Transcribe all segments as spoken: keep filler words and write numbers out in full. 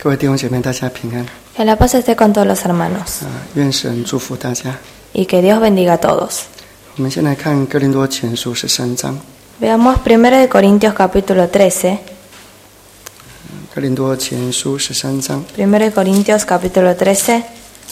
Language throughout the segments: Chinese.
各位弟兄姐妹，大家平安。 Que la paz esté con todos los hermanos 啊，愿神祝福大家。 y que Dios bendiga a todos. 我们先来看哥林多前书十三章。 Veamos primero de Corintios capítulo trece. 哥林多前书十三章 primero de Corintios capítulo trece.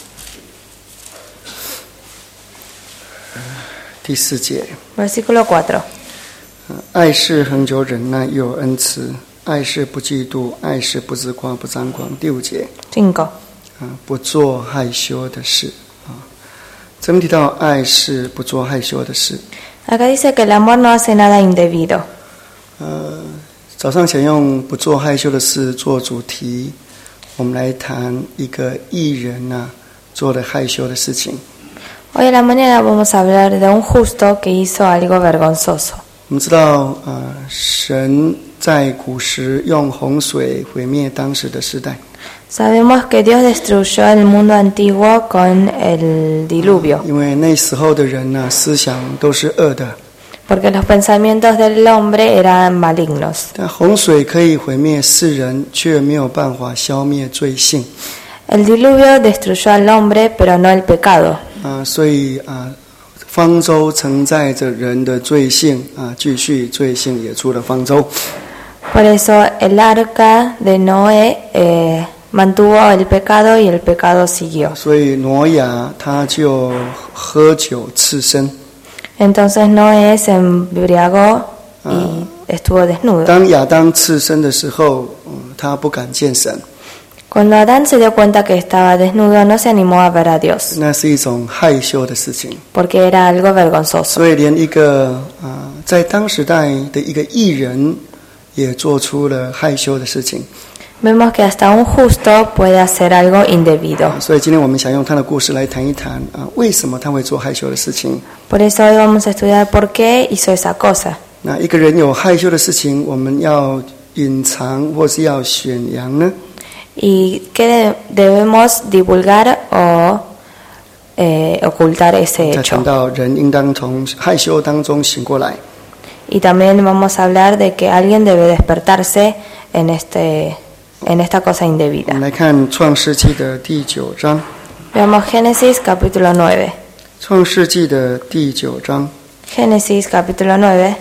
第四节。 Versículo cuatro. 啊，爱是恒久忍耐，又有恩慈；爱是不嫉妒，爱是不自夸，不张狂。第五节。 cinco. 啊，不做害羞的事。啊，这边提到爱是不做害羞的事。 Acá dice que el amor no hace nada indebido. 呃，早上想用不做害羞的事做主题，我们来谈一个义人啊做的害羞的事情。 Hoy a la mañana vamos a hablar de un justo que hizo algo vergonzoso. 我们知道，呃，神在古时用洪水毁灭当时的世代。 Sabemos que Dios destruyó el mundo antiguo con el diluvio. 因为那时候的人呢、啊，思想都是恶的。 Porque los pensamientos del hombre eran malignos. 但洪水可以毁灭世人，却没有办法消灭罪性。 El diluvio destruyó al hombre, pero no el pecado. 啊，所以啊，方舟承载着人的罪性啊，继续罪性也出了方舟。 Por eso el arca de Noé eh, mantuvo el pecado y el pecado siguió. 所以挪亚他就喝酒刺身。 Entonces Noé se embriagó y estuvo desnudo. 当亚当刺身的时候，嗯，他不敢见神。 Cuando Adán se dio cuenta que estaba desnudo, no se animó a ver a Dios, 那是一种害羞的事情。 porque era algo vergonzoso. 所以连一个啊，在当时代的一个义人，也做出了害羞的事情。 Vemos que hasta un justo puede hacer algo indebido. 所以今天我们想用他的故事来谈一谈啊，为什么他会做害羞的事情？ Por eso hoy vamos a estudiar por qué hizo esa cosa. 那一个人有害羞的事情，我们要隐藏或是要宣扬呢？ ¿Y qué debemos divulgar o eh, ocultar ese 再谈 hecho? 到人应当从害羞当中醒过来。 Y también vamos a hablar de que alguien debe despertarse en este en esta cosa 我 indebida. 们来看创世纪的第九章。 Veamos Génesis capítulo nueve. 创世纪的第九章， Génesis capítulo nueve.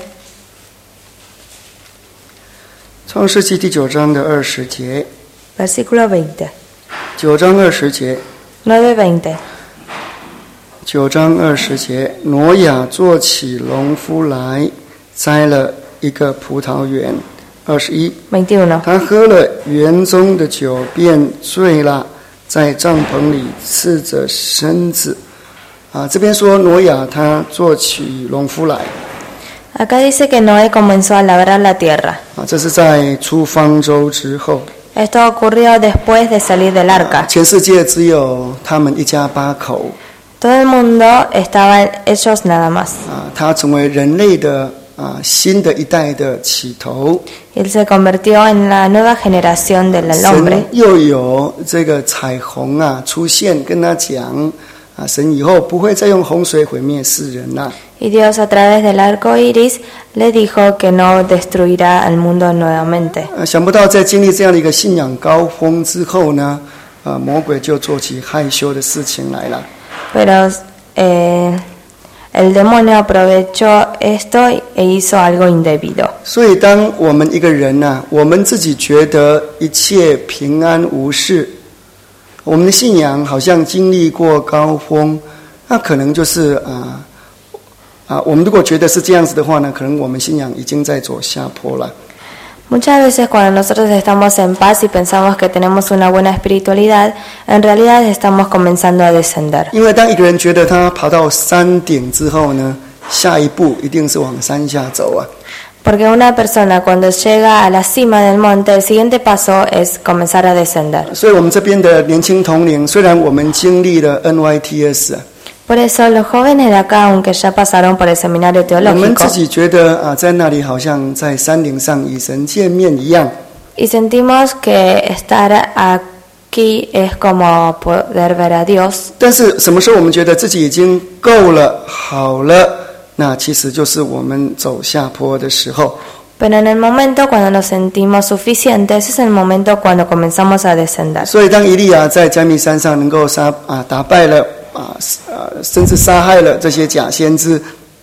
创世纪第九章的二十节。 Versículo veinte. 九章二十节。 nueve veinte. 九章二十节，挪亚做起农夫来，栽了一个葡萄园。二十一， veintiuno. 他喝了园中的酒，便醉了，在帐篷里赤着身子。啊，这边说挪亚他做起农夫来。 Acá dice que Noé comenzó a labrar la tierra. 啊，这是在出方舟之后。 Esto ocurrió después de salir del arca. 全世界只有他们一家八口。 Todo el mundo estaban ellos nada más. 啊，他成为人类的啊新的一代的起头。 Él se convirtió en la nueva generación del hombre. 神又有这个彩虹啊出现，跟他讲啊，神以后不会再用洪水毁灭世人了。 Y Dios a través del arco iris le dijo que no destruirá al mundo nuevamente. 呃，想不到在经历这样的一个信仰高峰之后呢，啊，魔鬼就做起害羞的事情来了。 Pero eh, el demonio aprovechó esto e hizo algo indebido. 所以，当我们一个人呢、啊，我们自己觉得一切平安无事，我们的信仰好像经历过高峰，那可能就是啊。啊，我们如果觉得是这样子的话呢，可能我们信仰已经在走下坡了。 Muchas veces cuando nosotros estamos en paz y pensamos que tenemos una buena espiritualidad, en realidad estamos comenzando a descender. 因为当一个人觉得他爬到山顶之后呢，下一步一定是往山下走啊。 Porque una persona cuando llega a la cima del monte, el siguiente paso es comenzar a descender. 所以我们这边的年轻同龄，虽然我们经历了 N Y T S 啊。 Por eso los jóvenes de acá, aunque ya pasaron por el seminario 我们 teológico, 自己觉得啊，在那里好像在山顶上与神见面一样。 y sentimos que estar aquí es como poder ver a Dios. 但是什么时候我们觉得自己已经够了、好了，那其实就是我们走下坡的时候。 Pero en el momento cuando nos sentimos suficientes, es el momento cuando comenzamos a descender. 所以当以利亚在加密山上能够杀啊打败了啊啊甚至杀害了这些假先知。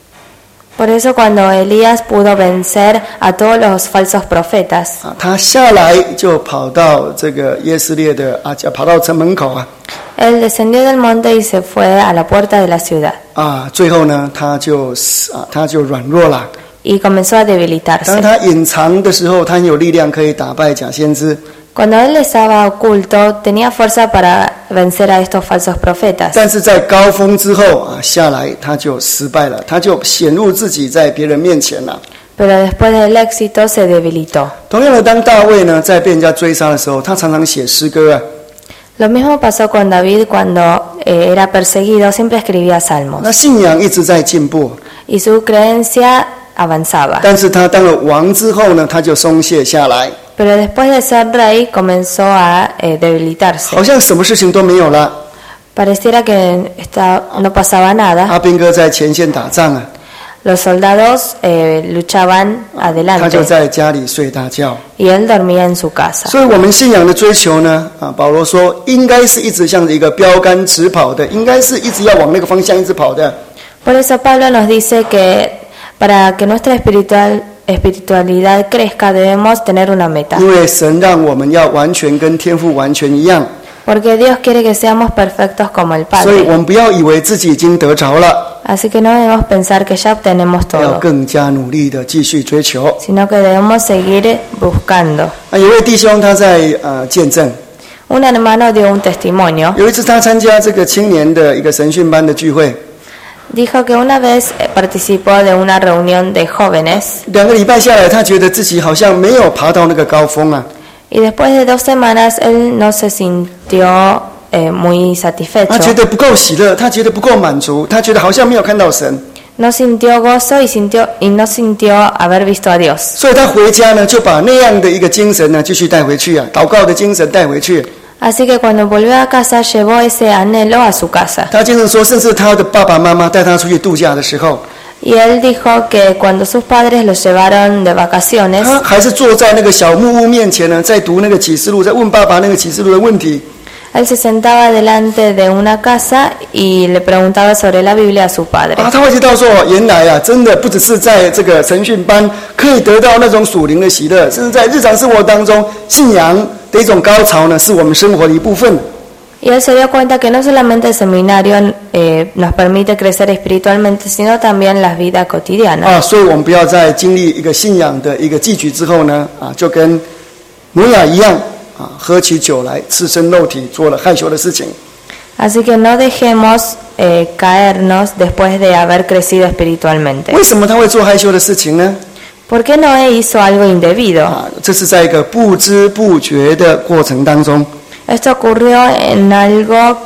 Por eso cuando Elías pudo vencer a todos los falsos profetas, 啊，他下来就跑到这个耶斯列的啊，跑到城门口啊。 él descendió del monte y se fue a la puerta de la ciudad. 啊，最后呢，他就啊，他就软弱了。 Y comenzó a 当 debilitarse. 他隐藏的时候，他很有力量可以打败假先知。 Cuando él estaba oculto, tenía fuerza para vencer a estos falsos profetas. 但是在高峰之后啊，下来他就失败了，他就显露自己在别人面前了。 Pero después del éxito se debilitó. 同样的，当大卫呢在被人家追杀的时候，他常常写诗歌啊。 Lo mismo pasó con David cuando eh, era perseguido, siempre escribía 那 salmos. 信仰一直在进步， Y su creencia avanzaba. 但是他当了王之后呢，他就松懈下来， Pero después de ser rey comenzó a eh, debilitarse. 好像什么事情都没有了。 Pareciera que está, no pasaba nada. 阿兵哥在前线打仗啊， Los soldados eh, luchaban 他就 adelante 在家里睡大觉。 y él dormía en su casa. 所以我们信仰的追求呢，啊，保罗说应该是一直向着一个标杆直跑的，应该是一直要往那个方向一直跑的。 Por eso Pablo nos dice que para que nuestra espiritual, espiritualidad crezca debemos tener una meta. 因为神让我们要完全跟天父完全一样， Porque Dios quiere que seamos perfectos como el 所以我 Padre. 们不要以为自己已经得着了， Así que no debemos pensar que ya obtenemos 要 todo, 更加努力的继续追求。 sino que debemos seguir buscando. 啊，有位弟兄他在呃见证， Un hermano dio un testimonio. 有一次他参加这个青年的一个神训班的聚会， Dijo que una vez eh, participó de una reunión de jóvenes 两个礼拜下来，他觉得自己好像没有爬到那个高峰啊。 y después de dos semanas él no se sintió eh, muy 他 satisfecho. 觉得不够喜乐，他觉得不够满足，他觉得好像没有看到神， No sintió gozo y, sintió, y no sintió haber visto a Dios. 所以他回家呢，就把那样的一个精神呢继续带回去啊，祷告的精神带回去。 Así que cuando volvió a casa llevó ese anhelo a su casa. 他经常说，甚至他的爸爸妈妈带他出去度假的时候， Y él dijo que cuando sus padres los llevaron de vacaciones, 他还是坐在那个小木屋面前呢，在读那个启示录，在问爸爸那个启示录的问题。 él se sentaba delante de una casa y le preguntaba sobre la Biblia a su padre. 啊，他会知道说，原来啊，真的不只是在这个神训班可以得到那种属灵的喜乐，甚至在日常生活当中，信仰的一种高潮呢，是我们生活的一部分。 Y él se dio cuenta que no solamente el seminario eh, nos permite crecer espiritualmente, sino también la vida cotidiana. 啊，所以我们不要在经历一个信仰的一个汲取之后呢，啊，就跟挪亚一样啊，喝起酒来，赤身肉体，做了害羞的事情。 Así que no dejemos eh, caernos después de haber crecido espiritualmente. 为什么他会做害羞的事情呢？ ¿Por qué Noé hizo algo indebido? 啊，这是在一个不知不觉的过程当中。 Esto ocurrió en algo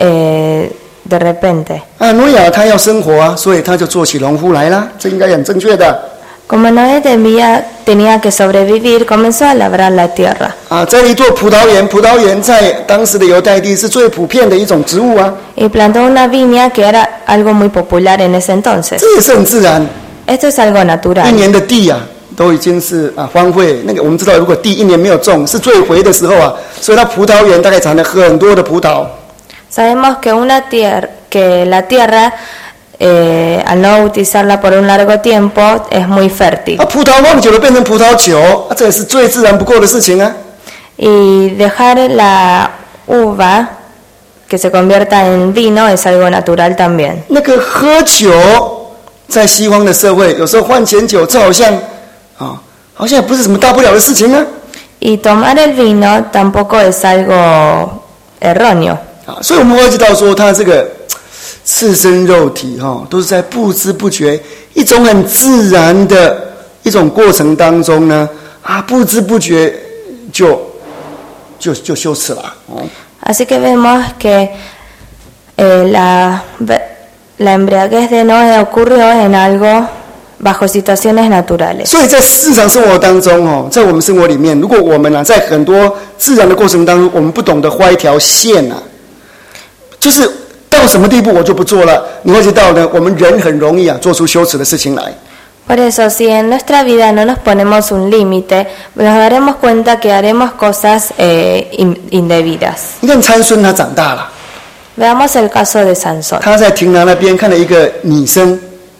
eh, de repente. 啊，挪亚他要生活啊，所以他就做起农夫来啦，这应该很正确的。 Como Noé debía, tenía que sobrevivir, comenzó a labrar la tierra. 啊，在一座葡萄园，葡萄园在当时的犹太地是最普遍的一种植物啊， Y plantó una viña que era algo muy popular en ese entonces. 这也是很自然。 Esto es algo 一 natural. 年的地啊，都已经是啊荒废。那个我们知道，如果地一年没有种，是最肥的时候啊，所以它葡萄园大概产了很多的葡萄。 Sabemos que, una tierra, que la tierra, eh, al no utilizarla por un largo tiempo, es muy fértil. 啊，葡萄放久了变成葡萄酒，啊，这也是最自然不过的事情啊。 Y dejar la uva que se convierta en vino es algo natural también. 那个喝酒，在西方的社会，有时候换钱酒，这好像啊，好像也不是什么大不了的事情啊。 Y tomar el vino tampoco es algo erróneo. 啊，所以我们会知道说，他这个赤身肉体哈、哦，都是在不知不觉一种很自然的一种过程当中呢，啊，不知不觉就就就羞耻了哦。 Así que vemos que eh, la, la embriaguez de Noé ocurrió en algo bajo situaciones naturales. 所以在日常生活当中哦，在我们生活里面，如果我们啊在很多自然的过程当中，我们不懂得画一条线啊，就是到什么地步我就不做了，你会知道呢，我们人很容易啊做出羞耻的事情来。 Por eso, si en nuestra vida no nos ponemos un límite, nos daremos cuenta que haremos cosas eh, in- indebidas. 你看参孙他长大了， Veamos el caso de Sansón. 他在亭廊那边看了一个女生，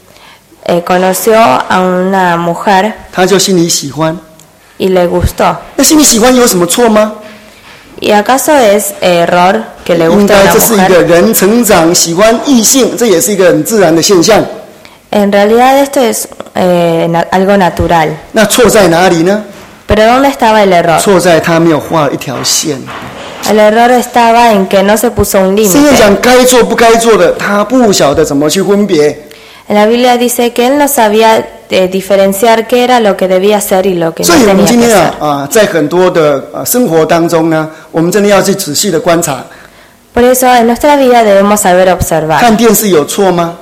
Eh, conoció a una mujer 他就心里喜欢。 y le gustó. 那心里喜欢有什么错吗？ ¿Y acaso es error que le 应 guste a 该 una 这是一个 mujer? 人成长喜欢异性，这也是一个很自然的现象。 En realidad esto es eh, na- algo natural. 那错在哪里呢？ Pero ¿dónde estaba el error? 错在他没有画一条线。 El error estaba en que no se puso un 圣经 límite. 讲该做不该做的，他不晓得怎么去分别。 En la Biblia dice que él no sabía eh, diferenciar qué era lo que debía hacer y lo que no 所以我们 tenía 今 que 天 hacer. 啊啊，在很多的啊生活当中呢，我们真的要去仔细的观察。 Por eso en nuestra vida debemos saber observar. 看电视有错吗？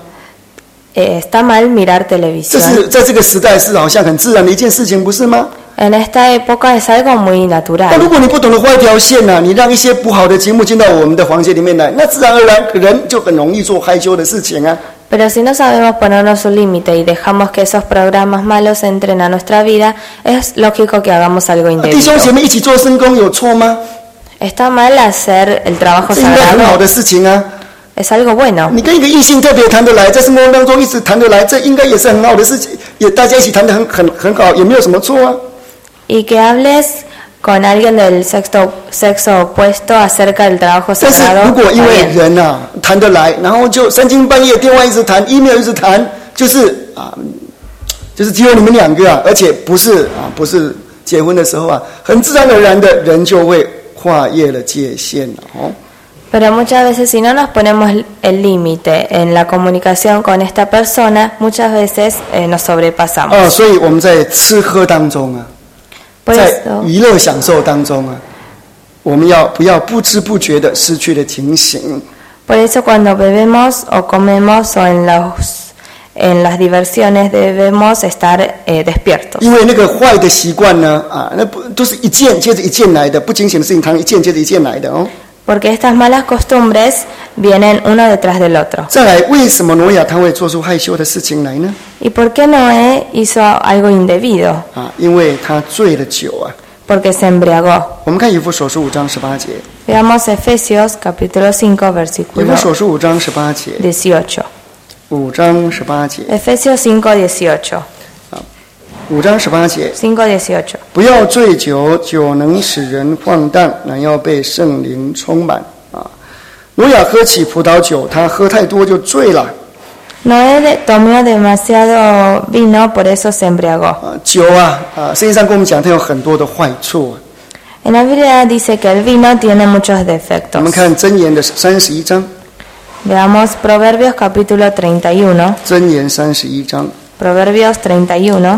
Eh, está mal mirar 这 televisión. 是在这个时代是好像很自然的一件事情，不是吗？ En esta época es algo muy 那 natural. 如果你不懂得画一条线呢、啊，你让一些不好的节目进到我们的房间里面来，那自然而然人就很容易做害羞的事情啊。 Pero si no sabemos ponernos un límite y dejamos que esos programas malos entren a nuestra vida, es lógico que hagamos algo 弟兄姐 indebido. 妹一起做圣工有错吗？ Está mal hacer el trabajo 这应该很好 sagrado. 的事情啊。 Es algo bueno. 你跟一个异性特别谈得来，在生活当中一直谈得来，这应该也是很好的事情，也大家一起谈得很很很好，也没有什么错啊。 Y que hables con alguien del sexo, sexo opuesto acerca del trabajo 但是 sagrado. 如果因 está 为 bien. 人啊谈得来，然后就三更半夜电话一直谈 ，email 一直谈，就是啊，就是只有你们两个啊，而且不是啊，不是结婚的时候啊，很自然而然的人就会跨越了界限了哦。 Pero muchas veces si no nos ponemos el límite en la comunicación con esta persona, muchas veces eh, nos sobrepasamos. 哦，所以我们在吃喝当中啊， Por 在 eso, 娱乐享受当中啊，我们要不要不知不觉的失去了警醒？ por eso cuando bebemos o comemos o en los en las diversiones debemos estar eh, despiertos. 因为那个坏的习惯呢，啊，那不都是一件接着一件来的，不警醒的事情，常一件接着一件来的哦。 Porque estas malas costumbres vienen uno detrás del otro. 再来，为什么挪亚他会做出害羞的事情来呢？ ¿Y por qué Noé hizo algo indebido? 啊，因为他醉了酒啊。 Porque se embriagó. 我们看以弗所书五章十八节， Veamos Efesios capítulo cinco 以 versículo 弗所书五章十八节， dieciocho. 五章十八节， Efesios cinco dieciocho. 五章十八节， cinco dieciocho. 不要醉酒，酒能使人放荡，乃要被圣灵充满啊。挪亚喝起葡萄酒，他喝太多就醉了 Noé de- tomó demasiado vino, por eso se embriagó. 啊。酒啊啊，圣经上跟我们讲，它有很多的坏处。 En la Biblia dice que el vino tiene muchos 我 defectos. 们看箴言的三十一章， Veamos Proverbios capítulo treinta y uno. 箴言三十一章， Proverbios treinta y uno,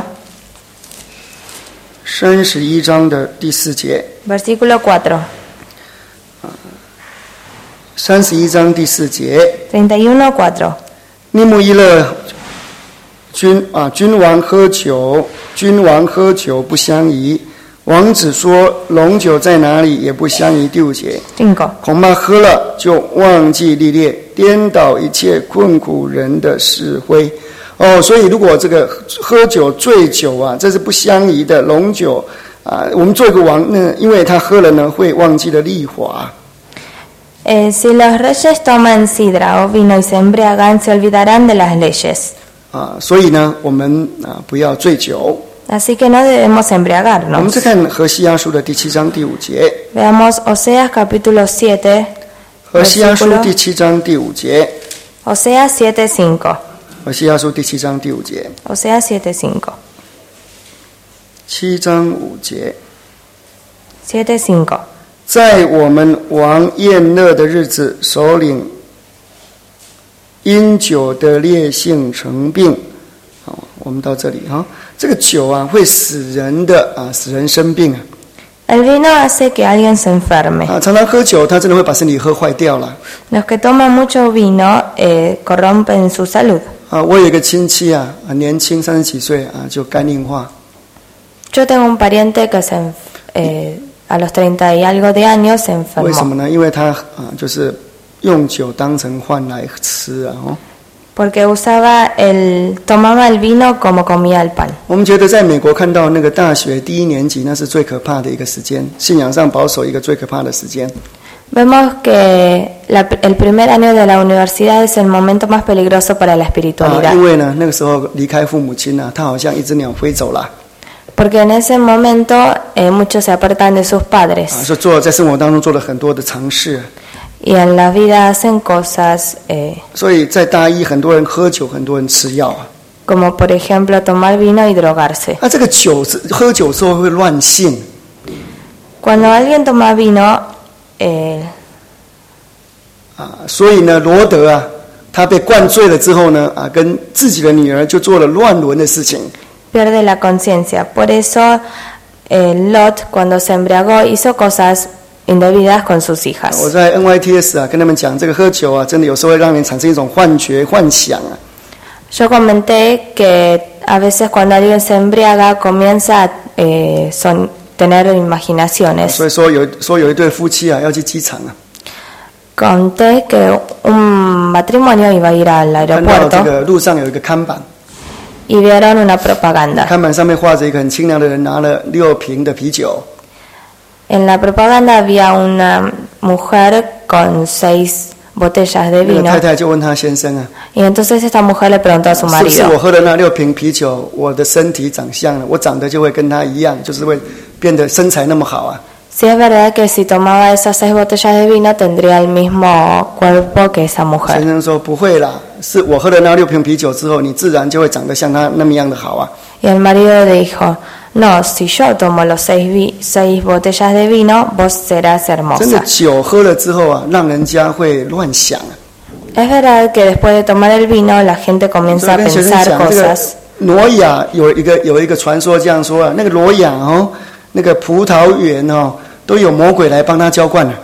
三十一章的第四节， versículo cuatro. 三十一章第四节。 treinta y uno, cuatro. 尼木伊勒君啊，君王喝酒，君王喝酒不相宜。王子说：“龙酒在哪里，也不相宜。”第五节， cinco. 恐怕喝了就忘记历练，颠倒一切困苦人的是非。哦，所以如果这个喝酒醉酒啊，这是不相宜的。龙酒啊，我们做一个王，那因为他喝了呢，会忘记了律法。 Eh, si los reyes toman sidra o vino y se embriagan, se olvidarán de las leyes. 啊，所以呢，我们啊不要醉酒。 Así que no debemos 我们 embriagarnos. 再看何西阿书的第七章第五节， Veamos Oseas capítulo siete, 何西阿书 versículo 第七章第五节， Oseas siete cinco. 何西阿书第七章第五节， Oseas siete cinco. 七章五节， siete cinco. 在我们王宴乐的日子，首领因酒的烈性成病。好，我们到这里哈，这个酒啊会使人的啊使人生病啊 El vino hace que alguien se enferme. 啊，常常喝酒，他真的会把身体喝坏掉了 Los que toman mucho vino eh, corrompen su salud. 啊。我有一个亲戚啊，很年轻，三十几岁啊，就肝硬化。 Yo tengo un pariente que se, enf- eh, a los treinta y algo de años se 为什 enfermó. 么呢？因为他啊，就是用酒当成饭来吃啊。哦， porque usaba el, tomaba el vino como comía el pan. 我们觉得在美国看到那个大学第一年级，那是最可怕的一个时间，信仰上保守一个最可怕的时间。 Vemos que la, el primer año de la universidad es el momento más peligroso para la 啊， espiritualidad. 因为呢，那个时候离开父母亲啊，他好像一只鸟飞走了。 Porque en ese momento eh, muchos se apartan de sus 啊， padres 所以做在生活当中做了很多的尝试。 y en la vida hacen cosas eh, 所以在大一，很多人喝酒，很多人吃药啊。 como por ejemplo tomar vino y drogarse. 那这个酒是喝酒之后会乱性。 Cuando alguien toma vino, eh, 啊，所以呢，罗德啊，他被灌醉了之后呢，啊，跟自己的女儿就做了乱伦的事情。 pierde la conciencia. Por eso eh, Lot, cuando se embriagó, hizo cosas indebidas con sus 我 hijas. 在 N Y T S 啊，跟他们讲，这个喝酒啊，真的有时候会让人产生一种幻觉、幻想啊。 Yo comenté que a veces cuando alguien se embriaga comienza a eh, son, tener 啊 imaginaciones. 所以说有说有一对夫妻啊，要去机场啊， Conté que un matrimonio iba a ir al 看到这 aeropuerto 个路上有一个看板， y vieron una propaganda. 看板上面画着一个很清凉的人拿了六瓶的啤酒。 En la propaganda había una mujer con seis botellas de 那个 vino 太太就问他先生啊， y entonces esta mujer le preguntó a su 是不是 marido, 我喝了那六瓶啤酒，我的身体长相了，我长得就会跟他一样，就是会变得身材那么好啊？ si es verdad que si tomaba esas seis botellas de vino tendría el mismo cuerpo que esa 先 mujer. 生说不会啦，是我喝了那六瓶啤酒之后，你自然就会长得像他那么样的好啊。 Y el marido dijo, no, si yo tomo los seis, vi- seis botellas de vino, vos serás 真的 hermosa. 酒喝了之后啊，让人家会乱想啊。 Es verdad que después de tomar el vino la gente 所 comienza 以 a 跟学生 pensar 讲，这个 cosas. 挪亚有一个有一个传说这样说啊，那个挪亚哦，那个葡萄园哦，都有魔鬼来帮他浇灌了。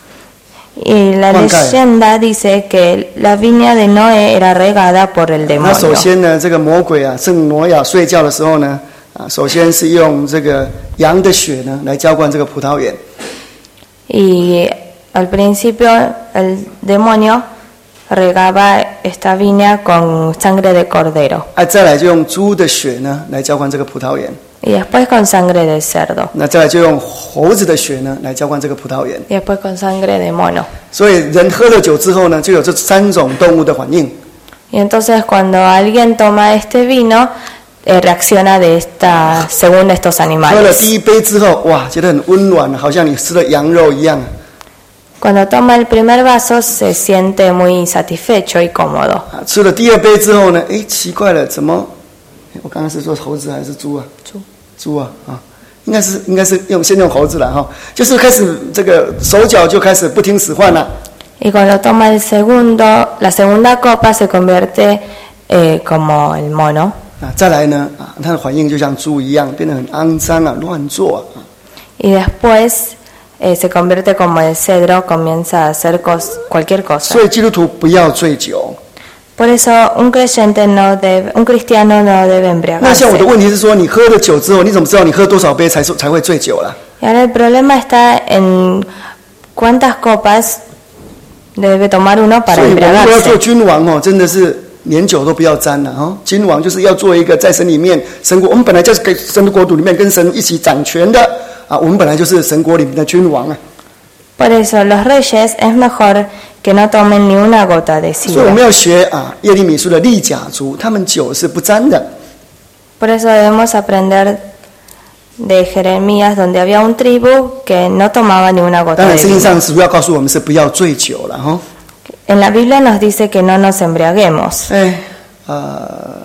Y la Juan Cae. leyenda dice que la viña de Noé era regada por el 那首 demonio. 先呢，这个魔鬼啊，趁挪亚睡觉的时候呢，啊，首先是用这个羊的血呢来浇灌这个葡萄园。 Y al principio el demonio regaba esta viña con sangre de cordero 啊，再来就用猪的血呢来浇灌这个葡萄园。 y después con sangre de cerdo 那再来就用猴子的血呢来浇灌这个葡萄园。 y después con sangre de mono. 所以人喝了酒之后呢，就有这三种动物的反应。 Y entonces cuando alguien toma este vino eh, reacciona de esta según estos 喝了 animales. 第一杯之后，哇，觉得很温暖，好像你吃了羊肉一样。 Cuando toma el primer vaso se siente muy satisfecho y cómodo. 啊，吃了第二杯之后呢，诶，奇怪了，怎么？诶我刚刚是说猴子还是猪啊？ 猪。 猪啊啊，应该是应该是用先用猴子了哈，就是开始这个手脚就开始不听使唤了。 Y cuando toma el segundo, la segunda copa se convierte eh, como el mono. 啊，再来呢啊，它的反应就像猪一样，变得很肮脏啊，乱做啊。 Y después eh, se convierte como el cedro, comienza a hacer cos- cualquier cosa. 所以基督徒不要醉酒。 Por eso un creyente no debe, un cristiano no debe 那像我的 embriagarse. 问题是说，你喝了酒之后，你怎么知道你喝多少杯才才会醉酒了？ Y ahora el problema está en cuántas copas debe tomar uno 所 para 以我们如果要做 embriagarse. 君王哦，真的是连酒都不要沾了哦。君王就是要做一个在神里面神国，我们本来就是给神的国度里面跟神一起掌权的啊，我们本来就是神国里面的君王啊。 Por eso los reyes es mejor que no tomen ni una gota de 所以我们 sidra. 要学啊耶利米书的利甲族，他们酒是不沾的。 Por eso debemos aprender de Jeremías, donde había un tribu que no tomaba ni una 当 gota 然， de 圣经 vino. 上主要告诉我们是不要醉酒了哈。 En la Biblia nos dice que no nos embriaguemos. 哎，呃，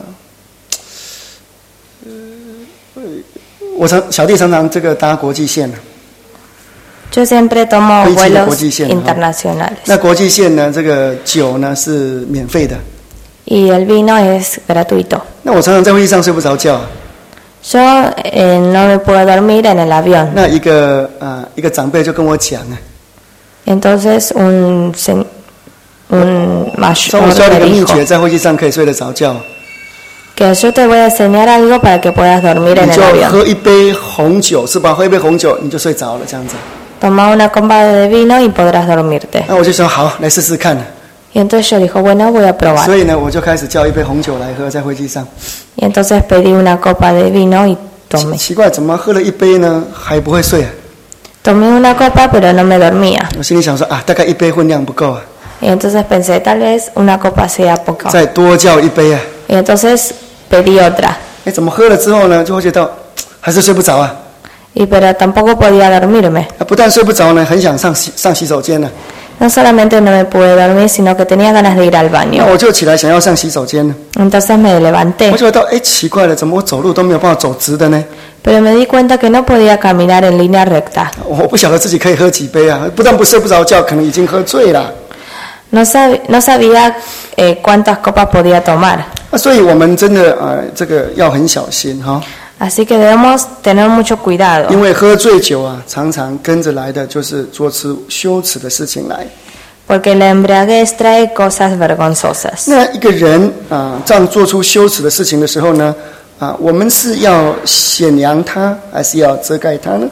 我常小弟常常这个搭国际线啊。 Yo siempre tomo 飞机的国 vuelos 际线哈。 internacionales 那国际线呢，这个酒呢是免费的。 y el vino es gratuito. 那我常常在飞机上睡不着觉。 Yo eh, no me puedo dormir en el avión. 那一个啊、呃、一个长辈就跟我讲啊， Entonces un, se- un 说我 mayor 教你个 me 秘 dijo 诀，在飞机上可以睡得着觉。 que yo te voy a enseñar algo para que puedas dormir 你 en el 就 avión. 喝一杯红酒，是吧？喝一杯红酒你就睡着了，这样子。 Toma una copa de vino y podrás dormirte. 那我就说好，来试试看。 Y entonces yo dijo, bueno, voy a probar. 所以呢，我就开始叫一杯红酒来喝，在飞机上。 Y entonces pedí una copa de vino y 奇 tomé. 奇怪，怎么喝了一杯呢，还不会睡啊？ Tomé una copa, pero no me dormía. 我心里想说啊，大概一杯分量不够啊， Y entonces pensé, tal vez una copa sea poco. 再多叫一杯啊。 Y entonces pedí otra. 哎，怎么喝了之后呢，就会觉得还是睡不着啊？ Y pero tampoco podía dormirme. 啊，不但睡不着呢，很想上洗上洗手间呢。 No solamente no me pude dormir, sino que tenía ganas de ir al 那 baño. 我就起来想要上洗手间呢。 Entonces me levanté. 我就觉得哎，奇怪了，怎么我走路都没有办法走直的呢？ Pero me di cuenta que no podía caminar en línea recta. 我不晓得自己可以喝几杯啊，不但不睡不着觉，可能已经喝醉了。 No, sab- no sabía eh, cuántas copas podía tomar. 那所以我们真的呃，这个要很小心哈。 Así que debemos tener mucho cuidado. 因为喝醉酒啊，常常跟着来的就是做出羞耻的事情来。 Porque la embriaguez trae cosas vergonzosas. 那一个人啊，这样做出羞耻的事情的时候呢，啊，我们是要显扬他，还是要遮盖他呢？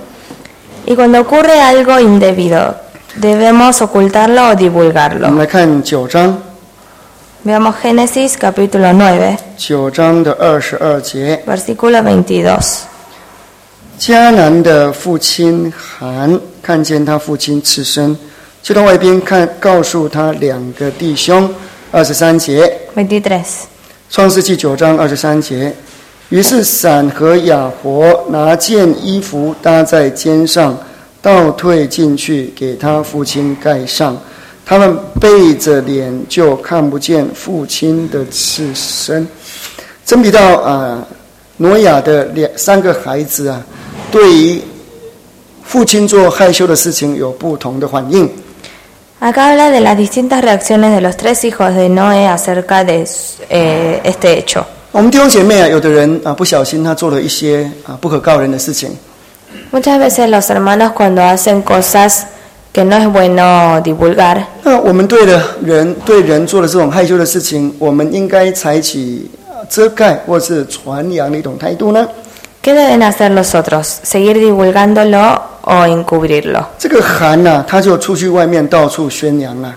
Y cuando ocurre algo indebido, ¿debemos ocultarlo o 我们 divulgarlo? 来看九章， Veamos Génesis capítulo nueve, 九章的二十二节。 versículo veintidós. 迦南的父亲韩看见他父亲赤身，就到外边看，告诉他两个弟兄。二十三节， veintitrés. 创世纪九章二十三节。于是闪和雅活拿件衣服搭在肩上，倒退进去给他父亲盖上。他们背着脸，就看不见父亲的赤身。真比到啊，挪亚的两三个孩子啊，对于父亲做害羞的事情有不同的反应。 Acá habla de las distintas reacciones de los tres hijos de Noé acerca de eh, este hecho. 我们弟兄姐妹啊，有的人啊不小心他做了一些啊不可告人的事情， Muchas veces los hermanos cuando hacen cosas que no es bueno divulgar, 那我们对了人对人做了这种害羞的事情，我们应该采取啊遮盖或是传扬的一种态度呢？ ¿qué deben hacer los otros? ¿Seguir divulgándolo o encubrirlo? 这个韩呐、啊，他就出去外面到处宣扬了、啊。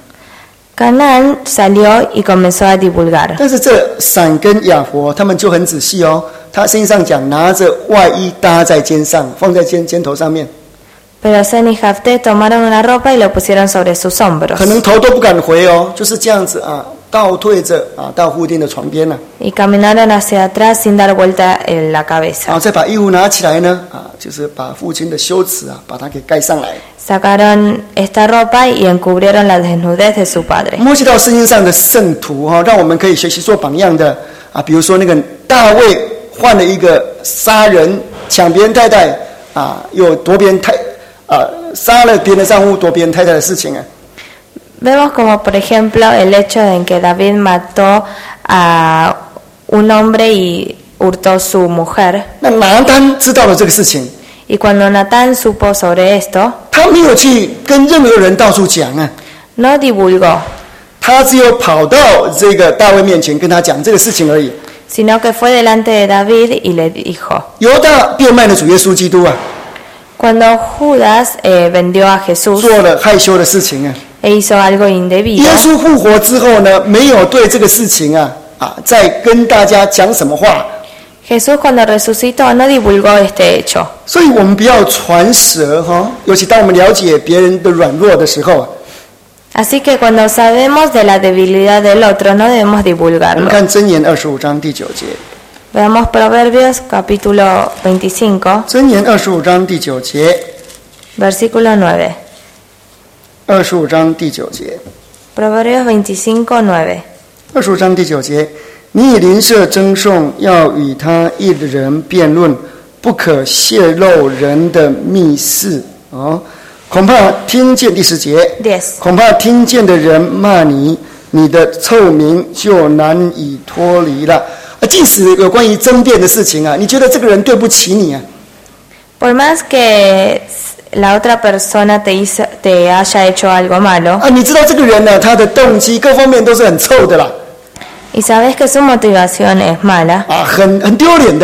Canaán salió y comenzó a divulgar. 但是这闪跟雅佛他们就很仔细哦，他圣经上讲拿着外衣搭在肩上，放在肩肩头上面， Pero Sem y Jafté tomaron una ropa y lo pusieron sobre sus hombros. 可能头都不敢回哦，就是这样子啊，倒退着啊到父亲的床边了、啊， Y caminaron hacia atrás sin dar vuelta en la 然 cabeza. 后再把衣服拿起来呢，啊，就是把父亲的羞耻啊，把它给盖上来。 Sacaron esta ropa y encubrieron la desnudez de su padre. 摸悉到圣经上的圣徒哈、哦，让我们可以学习做榜样的啊，比如说那个大卫换了一个杀人、抢别人太太啊，又夺别人太啊，杀了别人的丈夫、夺别人太太的事情啊。 Vemos como por ejemplo el hecho en que David mató a un hombre y hurtó su mujer. 那拿单知道了这个事情， Y cuando Natán supo sobre esto, 他没有去跟任何人到处讲啊， no divulgó, 他只有跑到这个大卫面前跟他讲这个事情而已。 sino que fue delante de David y le dijo, 犹大变卖了主耶稣基督啊， cuando Judas eh, vendió a Jesús 做了害羞的事情啊。 e hizo algo indebido, 耶稣复活之后呢，没有对这个事情啊啊再跟大家讲什么话， Jesús cuando resucitó no divulgó este hecho. 所以我们不要传舌哈，尤其当我们了解别人的软弱的时候， Así que cuando sabemos de la debilidad del otro no debemos 我们 divulgarlo. 看箴言二十五章第九节， Veamos Proverbios capítulo veinticinco, 箴言二十五章第九节， versículo nueve. 二十五章第九节， Proverbios veinticinco, nueve. 二十五章第九节，你以邻舍争讼，要与他一人辩论，不可泄露人的密事哦。恐怕听见第十节， diez. 恐怕听见的人骂你，你的臭名就难以脱离了。啊，即使有关于争辩的事情啊，你觉得这个人对不起你啊， Por más que la otra persona te, hizo, te haya hecho algo malo 啊，你知道这个人呢，他的动机各方面都是很臭的啦， y sabes que su motivación es mala, 啊，很很丢脸的。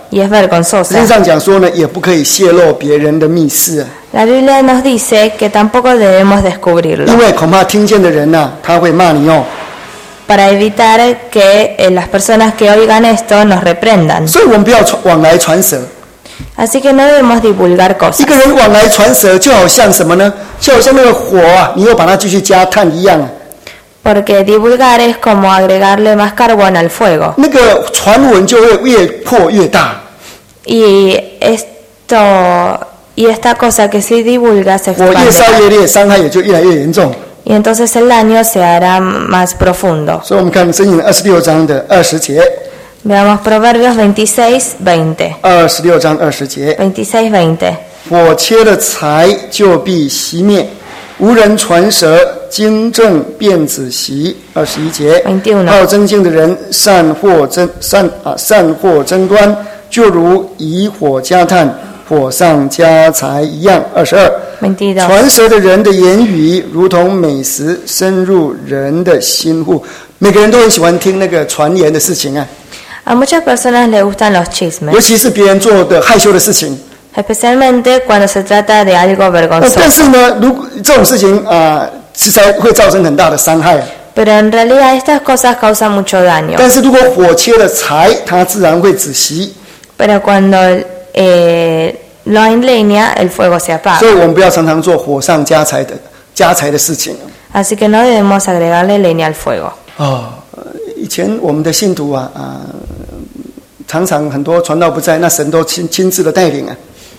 y es 圣 vergonzosa. 经上讲说呢，也不可以泄露别人的密事， La Biblia nos dice que tampoco debemos descubrirlo 因为恐怕听见的人呢、他会骂你哦。 para evitar que eh, las personas que oigan esto nos reprendan. 所以我们不要传往来传舌。 Así que no debemos divulgar 一 cosas. 个人往来传舌，就好像什么呢？就好像那个火啊，你又把它继续加炭一样啊。 Porque divulgar es como agregarle más carbón al fuego. 那个传闻就会越破越大。 Y esto y esta cosa que se divulga se 火越烧 expande. 越烈，伤害也就越来越严重。 Y entonces el daño se hará más profundo. 所以我们看箴言二十六章的二十节。 Veamos Proverbios veintiséis, veinte. 二十六章二十节， veintiséis, veinte. 火切了柴，就必熄灭；无人传舌，经正便止息。二十一节， veintiuno. 好争竞的人善获争善啊善获争端，就如以火加炭，火上加柴一样。二十二， veintidós. 传舌的人的言语如同美食，深入人的心户。每个人都很喜欢听那个传言的事情啊， A muchas personas les gustan los chismes, 尤其是别人做的害羞的事情。 especialmente cuando se trata de algo 呃，但 vergonzoso. 是呢，如果这种事情啊、呃，实在会造成很大的伤害。 Pero en realidad estas cosas causan mucho daño. 但是如果火切了柴，它自然会止息。 Pero cuando eh, lo enleña, el fuego se 所 apaga. 以我们不要常常做火上加柴的加柴的事情。 Así que no debemos agregarle leña al fuego. 哦，以前我们的信徒啊啊、呃，常常很多传道不在，那神都亲亲自的带领啊。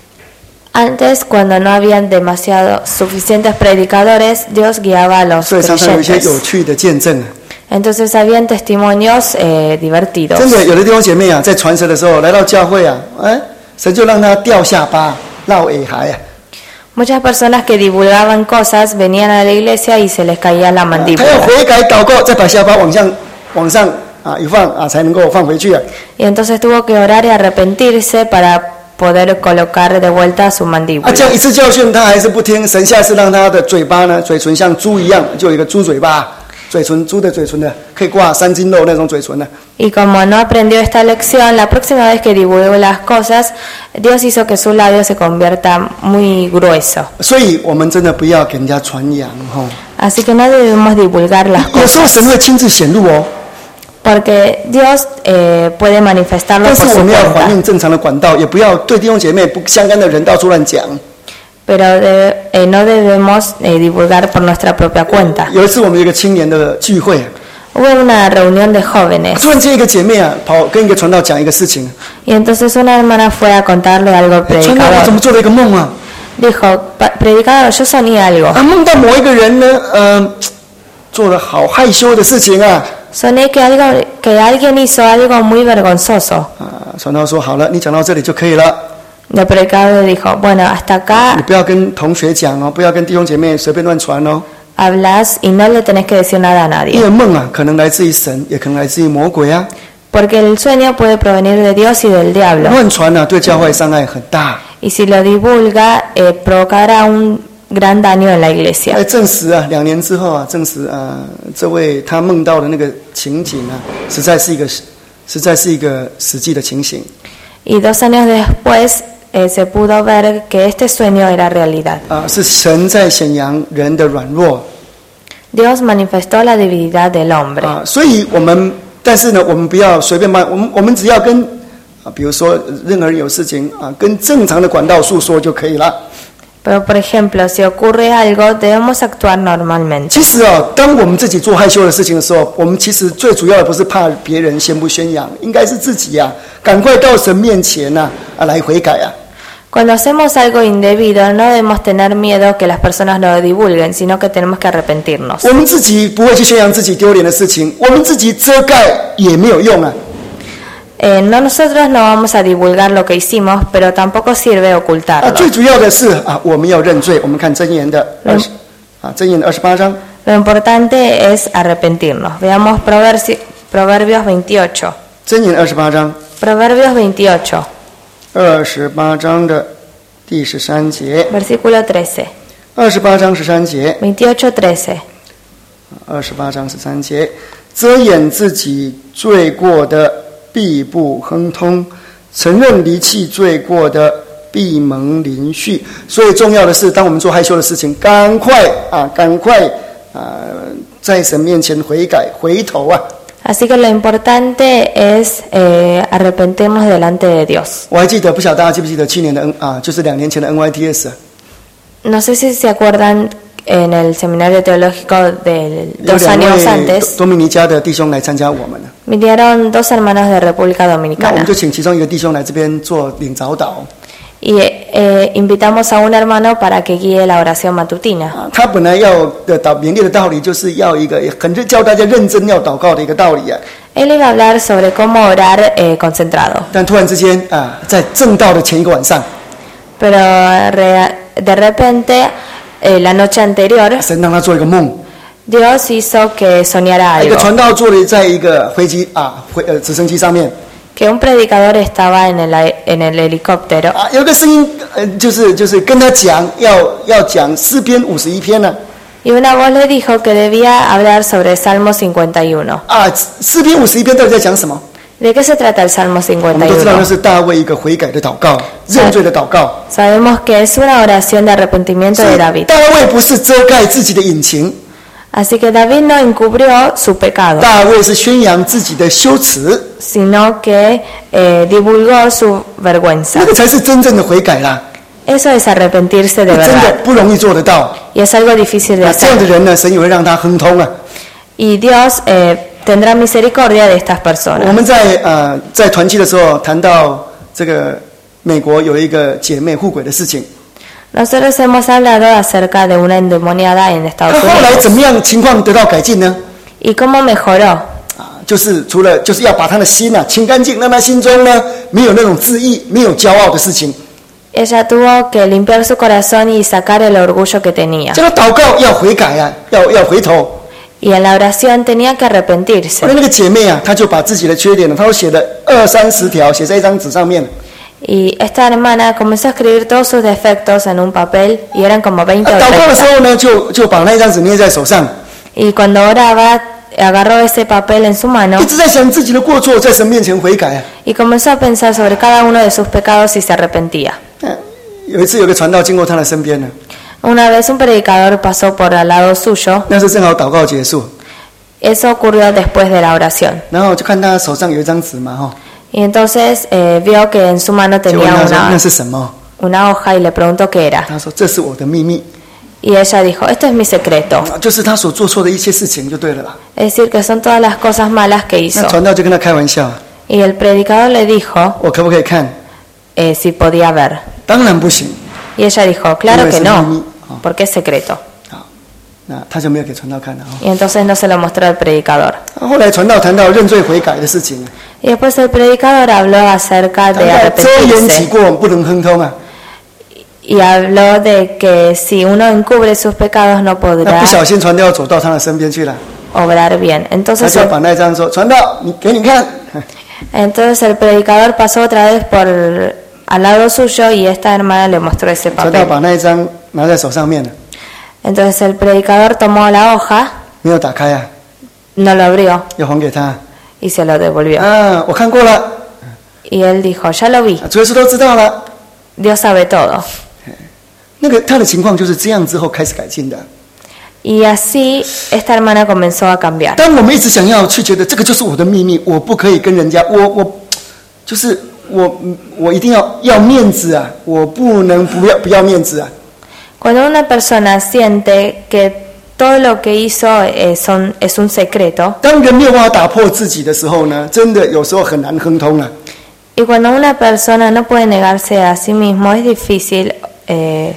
Antes, cuando no habían demasiado suficientes predicadores, Dios guiaba a los 所以常常有一些 creyentes. 有趣的见证啊。 Entonces habían testimonios eh, divertidos. 真的，有的弟兄姐妹啊，在传舌的时候来到教会啊，哎，神就让他掉下巴、落尾孩啊。 Muchas personas que divulgaban cosas venían a la iglesia y se les caía la 他要 mandíbula. 悔改祷告，再把下巴往上往上啊一放啊，才能够放回去啊。 Y entonces tuvo que orar y arrepentirse para poder colocar de vuelta su 啊， mandíbula. 这样一次教训他还是不听，神下次让他的嘴巴呢，嘴唇像猪一样，就有一个猪嘴巴，嘴唇猪的嘴唇的，可以挂三斤肉那种嘴唇的。 Y como no aprendió esta lección, la próxima vez que divulgó las cosas, Dios hizo que su labio se convierta muy grueso. 所以我们真的不要给人家传扬哈。 Así que no debemos divulgar las 有时候 cosas, 神会亲自显露哦， porque Dios eh, puede manifestarlo 但 por 是我 su 们要环 cuenta. 用正常的管道，也不要对弟兄姐妹不相干的人到处乱讲。 Pero de- eh, no debemos eh, divulgar por nuestra propia cuenta. 有一次我们有一个青年的聚会， Hubo una reunión de jóvenes 突然间一个姐妹啊，跑跟一个传道讲一个事情， y entonces una hermana fue a contarle algo al 传道我怎么 predicador. 做了一个梦啊？ Dijo, "Pa- predicador, yo soñé algo. 啊，梦到某一个人呢，呃，做了好害羞的事情啊。 Soñé que, algo, que alguien hizo algo muy vergonzoso." 啊，传道说好了，你讲到这里就可以了， El predicador dijo, bueno, hasta 你 acá 不要跟同学讲哦，不要跟弟兄姐妹随便乱传哦， hablas y no le tenés que decir nada a 因 nadie. 为梦啊，可能来自于神，也可能来自于魔鬼啊。 Porque el sueño puede provenir de Dios y del diablo. 乱传啊，对教会伤害很大。 Y si lo divulga, eh, provocará un gran daño en la 哎， iglesia. 证实啊，两年之后啊，证实啊，这位他梦到的那个情景啊，实在是一个，实在是一个实际的情形 Y dos años después eh, se pudo ver que este sueño era realidad. 啊，是神在显扬人的软弱 Dios manifestó la debilidad del hombre. 啊，所以我们，但是呢，我们不要随便把，我们我们只要跟啊，比如说任何人有事情啊，跟正常的管道诉说就可以了。 Pero, por ejemplo, si ocurre algo, debemos actuar normalmente. 其实啊，当我们自己做害羞的事情的时候，我们其实最主要的不是怕别人宣不宣扬，应该是自己呀、啊，赶快到神面前呐、啊，啊来悔改啊。 Cuando hacemos algo indebido, no debemos tener miedo que las personas lo divulguen, sino que tenemos que arrepentirnos. 我们自己不会去宣扬自己丢脸的事情，我们自己遮盖也没有用啊。 Eh, no nosotros no vamos a divulgar lo que hicimos, pero tampoco sirve 啊， ocultarlo. 最主要的是啊，我们要认罪。我们看箴言的二十啊，箴言的二十八章。 Lo importante es arrepentirnos. Veamos Proversi- Proverbios veintiocho. 箴言二十八章， Proverbios veintiocho, 二十八章的第十三节， versículo trece. 二十八章十三节， veintiocho trece. 二十八章十三节，遮掩自己罪过的必不亨通， 承认离弃罪过的必蒙连续。所以重要的是，当我们做害羞的事情，赶快啊，赶快啊，在神面前悔改回头啊。 Así que lo importante es eh, arrepentirnos delante de Dios. 我还记得，不晓得大家记不记得去年的 N 啊，就是两年前的 N Y T S。 No sé si se acuerdan en el seminario teológico de dos años antes. 多米尼加的弟兄来参加我们了。 Vinieron dos hermanos de República 那我们 Dominicana 就请其中一个弟兄来这边做领早祷。 y eh, invitamos a un hermano para que guíe la oración matutina. 啊，他本来要的祷勉励的道理，就是要一个很教大家认真要祷告的一个道理啊。 Él iba a hablar sobre cómo orar eh, concentrado, 但突然之间啊，在正道的前一个晚上， pero re- de repente eh, la noche anterior 神让他做一个梦， Dios hizo que soñara 一个 algo, 传道坐的在一个飞机啊，飞呃直升机上面 que un predicador estaba en el, ai- en el helicóptero 啊，有个声音呃，就是就是跟他讲要要讲诗篇五十一篇呢 y una voz le dijo que debía hablar sobre Salmo cincuenta y uno. 啊，诗篇五十一篇到底在讲什么？ ¿De qué se trata el Salmo 我们都知道那 cincuenta y uno? 是大卫一个悔改的祷告，认罪的祷告。 Sabemos que es una oración de arrepentimiento 所以 de David. 大卫不是遮盖自己的隐情， Así que David no encubrió su pecado, 大卫是宣扬自己的羞耻， sino que eh, divulgó su vergüenza. 那个才是真正的悔改啦。 Eso es arrepentirse de 真的 verdad. 不容易做得到。 Y es algo difícil de 那这样的 hacer. 人呢，神也会让他亨通啊。 Y Dios eh, tendrá misericordia de estas 我 personas. 们在呃在团契的时候谈到这个美国有一个姐妹护鬼的事情， Nosotros hemos hablado acerca de una endemoniada en 她 Estados 后来怎 Unidos 么样情况得到改进呢？ y cómo mejoró. 啊，就是除了就是要把她的心啊清干净，让她心中呢没有那种自义、没有骄傲的事情。 Ella tuvo que limpiar su corazón y sacar el orgullo que tenía. 这个祷告要悔改啊，要要回头。 Y en la oración tenía que 后来 arrepentirse. 那个姐妹啊，她就把自己的缺点呢，她都写了二三十条，写在一张纸上面。 Y esta hermana comenzó a escribir todos sus defectos en un papel y eran como 啊 veinte o 祷告的时 treinta. 候呢，就就把那一张纸捏在手上， Y cuando oraba, agarró ese papel en su mano 一直在想自己的过错，在神面前悔改啊。 y comenzó a pensar sobre cada uno de sus pecados y se arrepentía. 嗯，有一次有个传道经过他的身边呢， Una vez un predicador pasó por al lado suyo. 那时候正好祷告结束， Eso ocurrió después de la oración. 然后就看他手上有一张纸嘛，哈， Y entonces eh, vio que en su mano 就问 tenía 他说那 una, 是什么？ una hoja y le preguntó qué era. 他说这是我的秘密， Y ella dijo, esto es mi secreto. 啊就是他所做错的一些事情就对了啦。 Es decir, que son todas las cosas malas que 那 hizo. 传道就跟他开玩笑， Y el predicador le dijo 我可不可以看？ eh, si podía ver. 当然不行。 Y ella dijo, claro que Debe ser no, mimi. porque es secreto. 好，那他就没有给传道看了哈。 Y entonces no se lo mostró al predicador. 后来传道谈到认罪悔改的事情， Y después el predicador habló acerca 谈 de 到遮掩己 arrepentirse. 过不能亨通啊。 Y habló de que si uno encubre sus pecados no 那 podrá 不小心传道走到他的身边去了， obrar bien. 他 Entonces 就 el, 把那张说：“传道，你给你看。” entonces el predicador pasó otra vez por al lado suyo y esta hermana le mostró ese 传道 papel. 把那一张拿在手上面了， Entonces el predicador tomó la hoja, 没有打开啊， no lo abrió 要还给他 y se lo devolvió. 啊！我看过了， Y él dijo, ya lo vi, 主耶稣都知道了。 Dios sabe todo. 那个他的情况就是这样之后开始改进的。 Y así esta hermana comenzó a cambiar. 当我们一直想要去觉得这个就是我的秘密，我不可以跟人家，我我就是我我一定要要面子啊，我不能不要不要面子啊。 Cuando una persona siente que todo lo que hizo eh, son, es un secreto, 当人没有办法打破自己的时候呢，真的有时候很难亨通啊。 y cuando una persona no puede negarse a sí mismo, es difícil. Eh,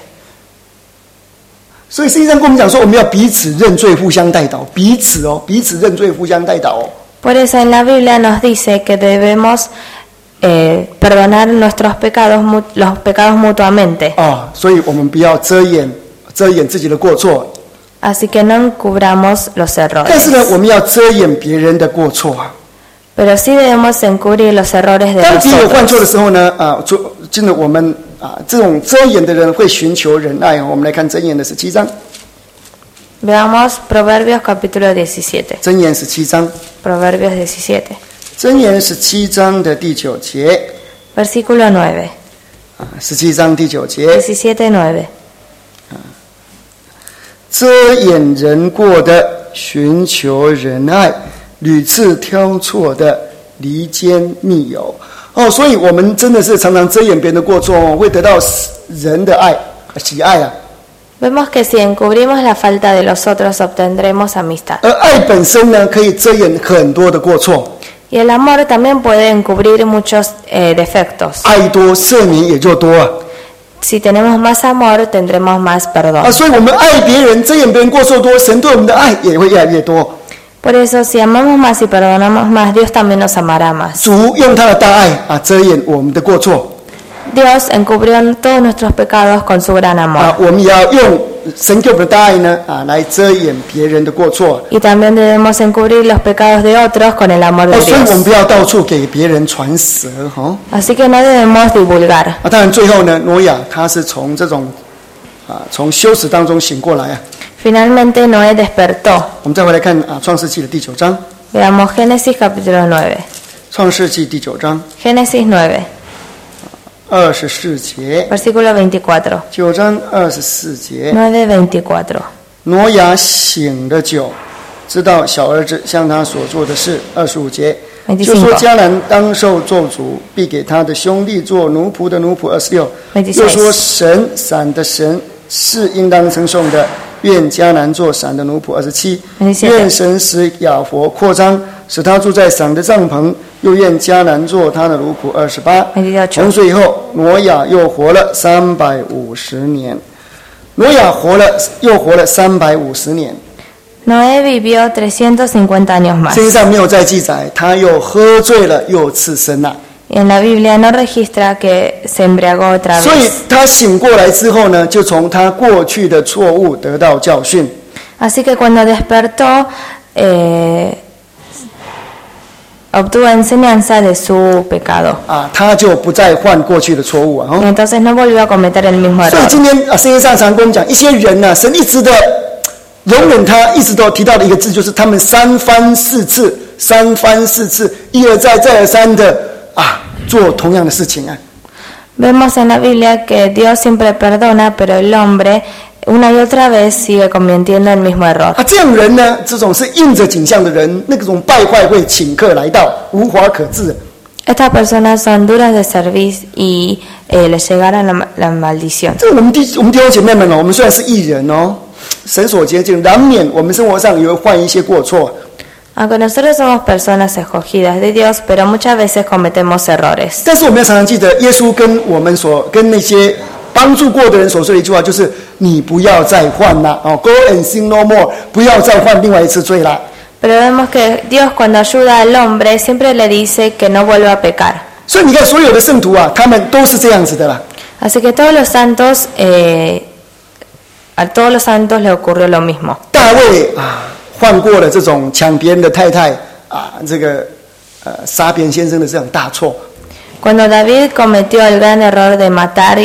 所以实际上跟我们讲说，我们要彼此认罪，互相代祷，彼此哦，彼此认罪，互相代祷哦。 por eso en la Biblia nos dice que debemos eh, perdonar nuestros pecados, mu- los pecados mutuamente. 啊，所以我们不要遮掩遮掩自己的过错， Así que no encubramos los 但是呢， errores. 我们要遮掩别人的过错啊。 Pero sí debemos encubrir los errores de 当别人有犯错 nosotros. 的时候呢，啊，做真的我们啊，这种遮掩的人会寻求忍耐哦。我们来看箴言的十七章， Veamos Proverbios capítulo diecisiete. 箴言十七章， Proverbios diecisiete. 箴言十七章的第九节， Versículo nueve. 啊，十七章第九节。 diecisiete nueve. 遮掩人过的，寻求仁爱，屡次挑错的，离间密友。哦，所以我们真的是常常遮掩别人的过错哦，会得到人的爱、喜爱啊。 Vemos que si encubrimos la falta de los otros obtendremos amistad. 而爱本身呢，可以遮掩很多的过错。 Y el amor también puede encubrir muchos eh, defectos. 爱多，赦免也就多啊。 Si tenemos más amor, tendremos más perdón. 啊，所以我们爱别人，遮掩别人过错多，神对我们的爱也会越来越多。 Por eso, si amamos más y perdonamos más, Dios también nos amará más. 主用他的大爱啊，遮掩我们的过错。 Dios encubrió todos nuestros pecados con su gran amor. 啊，我们也要用神给我们的大爱呢，啊，来遮掩别人的过错。 Y también debemos encubrir los pecados de otros con el amor de 哦，所以我们 Dios. 不要到处给别人传舌，哈。 Así que no debemos divulgar. 啊，当然最后呢，挪亚他是从这种啊从羞耻当中醒过来啊。 Finalmente Noé despertó. 我们再回来看啊，创世纪的第九章。 Veamos Génesis capítulo nueve. 创世纪第九章 Génesis nueve, 二十四节， versículo veinticuatro. 九章二十四节。 nueve veinticuatro. 挪亚醒了酒，知道小儿子向他所做的事。二十五节，就说迦南当受咒诅，必给他的兄弟做奴仆的奴仆。二十六，又说神闪的神是应当称颂的，愿迦南做闪的奴仆。二十七，愿神使亚佛扩张，使他住在闪的帐篷，又愿迦南做他的奴仆。二十八，洪水以后，挪亚又活了三百五十年。挪亚活了，又活了三百五十年。 Noé vivió trescientos cincuenta años más. 圣经上没有再记载，他又喝醉了，又刺身了。 En la Biblia no registra que se embriagó otra 所以 vez. 他醒过来之后呢，就从他过去的错误得到教训。 Así que cuando despertó, eh, obtuvo enseñanza de su pecado. 啊，他就不再犯过去的错误啊。 Y entonces no volvió a cometer el mismo 所以 error. 今天啊，圣经上常跟我们讲，一些人呢、啊，神一直的容忍他，一直都提到的一个字，就是他们三番四次、三番四次、一而再、再而三的啊，做同样的事情啊。 Vemos en la Biblia que Dios siempre perdona, pero el hombre una y otra vez sigue cometiendo el mismo error. 啊，这样人呢，这种是应着景象的人，那种败坏会请客来到，无法可治。 Estas personas son duras de servir y eh, les llegará la, la maldición. 这我们弟我们弟兄姐妹们哦，我们虽然是义人哦，神所洁净，难免我们生活上也会犯一些过错。 Aunque nosotros somos personas escogidas de Dios, pero muchas veces cometemos errores. 但是我们要常常记得，耶稣跟我们所跟那些帮助过的人所说的一句话，就是你不要再犯了哦 ，Go and sin no more， 不要再犯另外一次罪了。 Pero vemos que Dios cuando ayuda al hombre siempre le dice que no vuelva a pecar. 所以你看，所有的圣徒啊，他们都是这样子的啦。 Así que todos los santos, eh, a todos los santos le ocurrió lo mismo. 大卫啊，犯过了这种抢别人的太太啊，这个呃杀别人先生的这种大错。 Cuando David cometió el gran error de matar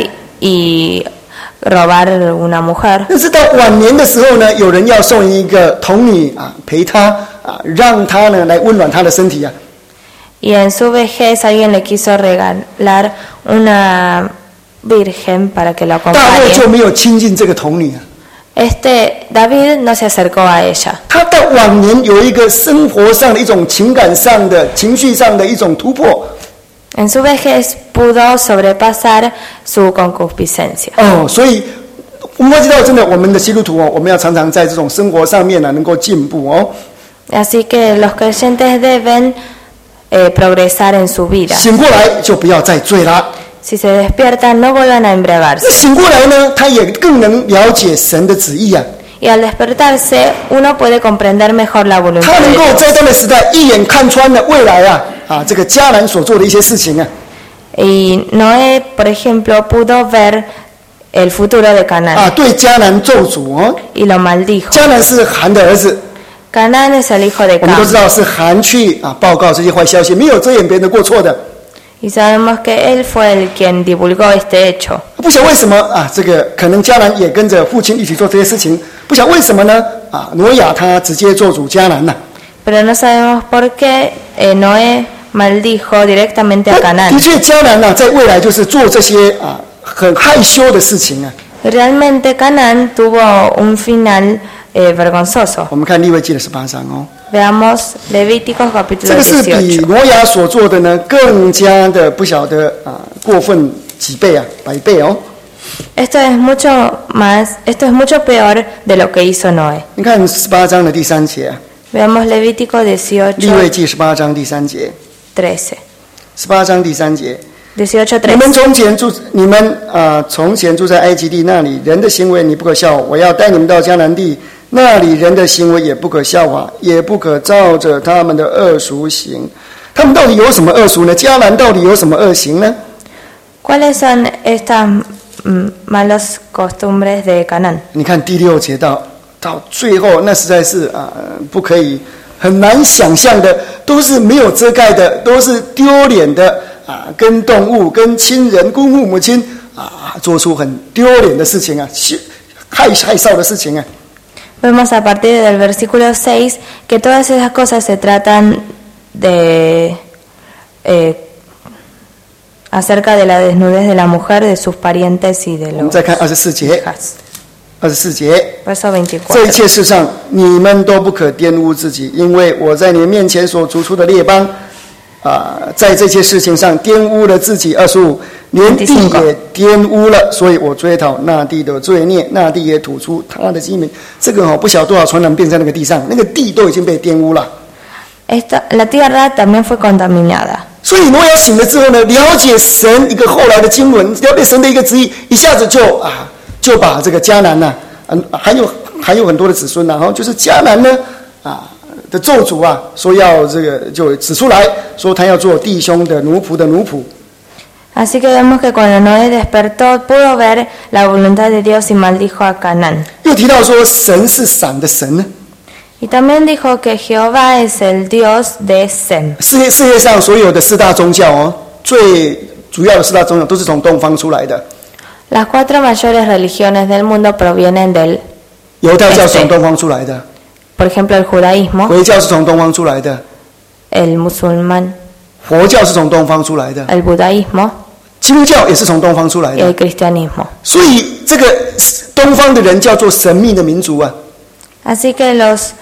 y robar una mujer. 但是到晚年的时候呢，有人要送一个童女啊陪他啊，让他呢来温暖他的身体啊。 Y en su vejez alguien le quiso regalar una virgen para que lo 大卫就 acompañe. 没有亲近这个童女啊。 Este David no se acercó a ella. 他到晚年有一个生活上的一种情感上的情绪上的一种突破。 En su vejez pudo sobrepasar su concupiscencia. 哦，所以我们要知道，真的，我们的基督徒哦，我们要常常在这种生活上面呢、啊，能够进步哦。 Así que los creyentes deben eh, progresar en su vida. 醒过来就不要再醉啦。 Si se despiertan, no vuelvan a embriagarse. 醒过来呢，他也更能了解神的旨意啊。 Y al despertarse, uno puede comprender mejor la 他 voluntad 能 de 够 Dios. 在这个时代一眼看穿了未来啊啊，这个迦南所做的一些事情啊。 Y Noé, por ejemplo, pudo ver el futuro de 啊， Canaán 对迦南咒诅哦。 y lo maldijo. 迦南是含的儿子， Canaán es el hijo de 我们都 Cam. 知道是含去啊报告这些坏消息，没有遮掩别人的过错的。 Y sabemos que él fue el quien divulgó este hecho. 不晓得为什么啊，这个可能迦南也跟着父亲一起做这些事情，不晓得为什么呢？啊，挪亚他直接做主迦南呐、啊。 Pero no sabemos por qué eh, Noé maldijo directamente a 的 Canaán. 确，迦南啊，在未来就是做这些啊很害羞的事情啊。 Realmente Canaán tuvo un final eh, vergonzoso. 我们看利未记的十八章哦， Veamos Levíticos 这 capítulo 个是比 dieciocho. 挪亚所做的呢更加的不晓得啊过分几倍啊，百倍哦。 Esto es mucho más, esto es mucho peor de lo que hizo Noé. 你看十八章的第三节啊， Veamos Levítico 利 dieciocho 未记十八章第三节， trece. 十八章第三节。 dieciocho 你们 trece. 从前住，你们啊、呃，从前住在埃及地那里，人的行为你不可效法。我要带你们到迦南地，那里人的行为也不可效法，也不可照着他们的恶俗行。他们到底有什么恶俗呢？迦南到底有什么恶行呢？ ¿Cuáles son estas mm, malas costumbres de Canaán? 你看第六节到到最后，那实在是啊、呃，不可以，很难想象的，都是没有遮盖的，都是丢脸的。 啊，跟动物、跟亲人、姑父母亲啊，做出很丢脸的事情啊，害害臊的事情啊。 Vemos a partir del versículo seis que todas esas cosas se tratan de eh, acerca de la desnudez de la mujer, de sus parientes y de 我们 los 再看二十四节， hijas. 二十四节， Verso 这一 veinticuatro. 切事上，你们都不可玷污自己，因为我在你们面前所逐出的列邦。 啊、呃，在这些事情上玷污了自己。二十五，连地也玷污了，所以我追讨那地的罪孽，那地也吐出他的基民。这个哦，不晓得多少传染病在那个地上，那个地都已经被玷污了。 Esta, la tierra también fue contaminada. 所以挪亚醒了之后呢，了解神一个后来的经文，了解神的一个旨意，一下子就啊，就把这个迦南呐、啊，嗯，还有还有很多的子孙呐、啊，然后就是迦南呢，啊。 的咒诅啊，说要这个就指出来说他要做弟兄的奴仆的奴仆。 Así que vemos que cuando Noé despertó pudo ver la voluntad de Dios y maldijo a Canaán. 又提到说神是闪的神呢， Y también dijo que Jehová es el Dios de Sem. 世界世界上所有的四大宗教哦，最主要的四大宗教都是从东方出来的。 Las cuatro mayores religiones del mundo provienen del, 犹太教是从东方出来的， por ejemplo, el judaísmo, 回教是从东方出来的， el musulmán, 佛教是从东方出来的， el budaísmo 基督教也是从东方出来 y 的。 el cristianismo. 所以这个东方的人叫做神秘的民族啊。 Así que los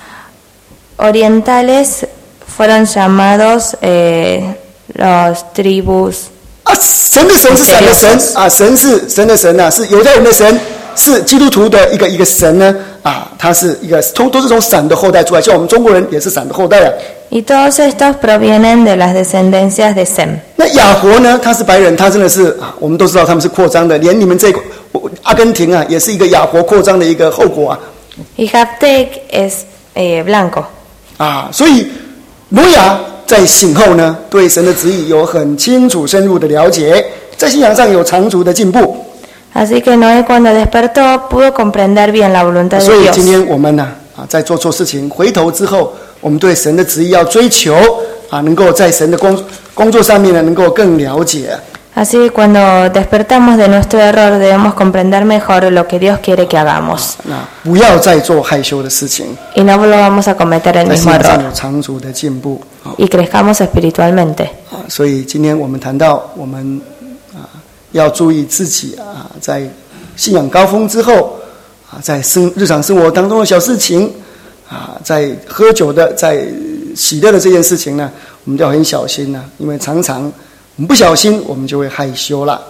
orientales fueron llamados eh, los tribus. 啊，神的神是闪的神啊，神是神的神啊，是犹太人的神，是基督徒的一个一个神呢啊，他是一个都都是从闪的后代出来，像我们中国人也是闪的后代啊。 Y todos estos provienen de las descendencias de Sem. 那亚活呢，他是白人，他真的是啊，我们都知道他们是扩张的，连你们这个阿根廷啊，也是一个亚活扩张的一个后果啊。 Y Japtek es eh, blanco. 啊，所以挪亚在醒后呢，对神的旨意有很清楚深入的了解，在信仰上有长足的进步。 Así que Noé cuando despertó pudo comprender bien la voluntad 所 de 以 Dios. 今天我们呢啊，在做错事情回头之后，我们对神的旨意要追求啊，能够在神的工工作上面呢，能够更了解。 Así que cuando despertamos de nuestro error debemos comprender mejor lo que Dios quiere que hagamos. 那不要再做害羞的事情， Y no volvamos a cometer el 在信 mismo 仰上 error. 有长足的进步。啊 Y crezcamos espiritualmente. 啊，所以今天我们谈到我们啊要注意自己啊，在信仰高峰之后啊，在生日常生活当中的小事情啊，在喝酒的、在喜乐的这件事情呢，我们都要很小心呢、啊，因为常常我们不小心，我们就会害羞了。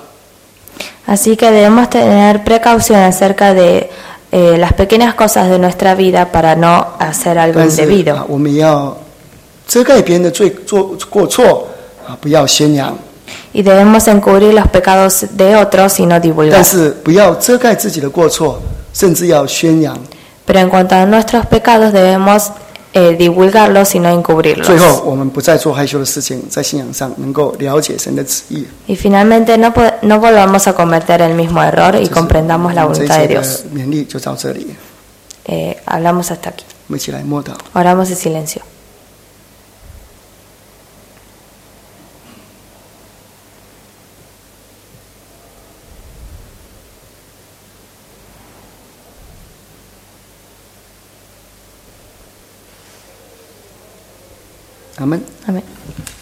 Así que debemos tener precaución acerca de eh, las pequeñas cosas de nuestra vida para no hacer algo 但是 indebido. 啊，我们也要遮盖别人的罪做过错啊，不要宣扬。 Y debemos encubrir los pecados de otros y no 但 divulgar. 是不要遮盖自己的过错，甚至要宣扬。 Pero en cuanto a nuestros pecados debemos eh, divulgarlos y no encubrirlos. 最后，我们不再做害羞的事情，在信仰上能够了解神的旨意。 Y finalmente no, po- no volvamos a cometer el mismo error y comprendamos la 这一 voluntad 节 de 的 Dios. 勉励就到这里， Eh, hablamos hasta aquí. 我们一起来默祷。 Oramos en silencio. Amén. Amén.